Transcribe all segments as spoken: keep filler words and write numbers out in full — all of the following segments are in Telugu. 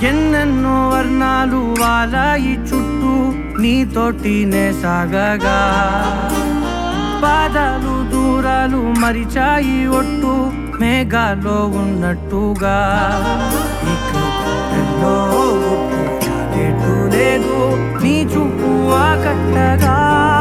ఎన్నెన్నో వర్ణాలు వాలాయి చుట్టూ నీతోటినే సాగగా పాదాలు దూరాలు మరిచాయి ఒట్టు మేఘాలో ఉన్నట్టుగా ఇక ఎన్నో గుర్తు లేదు నీ చూపు ఆకట్టగా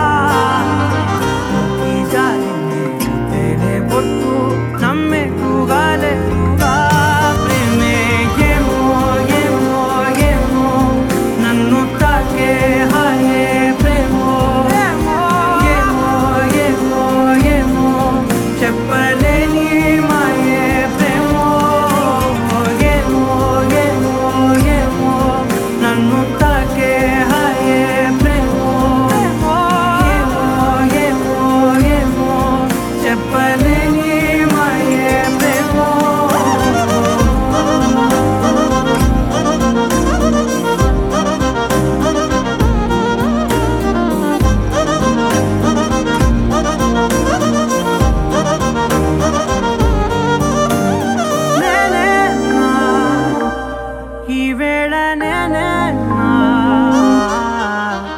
ఈ జాలిని చూస్తేనే బొట్టు నమ్మేట్టుగా లేదుగా ప్రేమే ఏమో ఏమో ఏమో నన్ను తాకే హాయే ప్రేమో ఏమో ఏమో ఏమో చెప్పలేని మాయే ప్రేమో ఏమో ఏమో ఏమో నన్ను తాకే హాయే ప్రేమో ఏమో ఏమో ఏమో చెప్పలేని మాయే ప్రేమో నేనేనా ఈ వేళ నేనేనా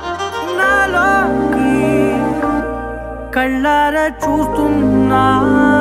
నాలోకి కళ్ళారా చూస్తున్నా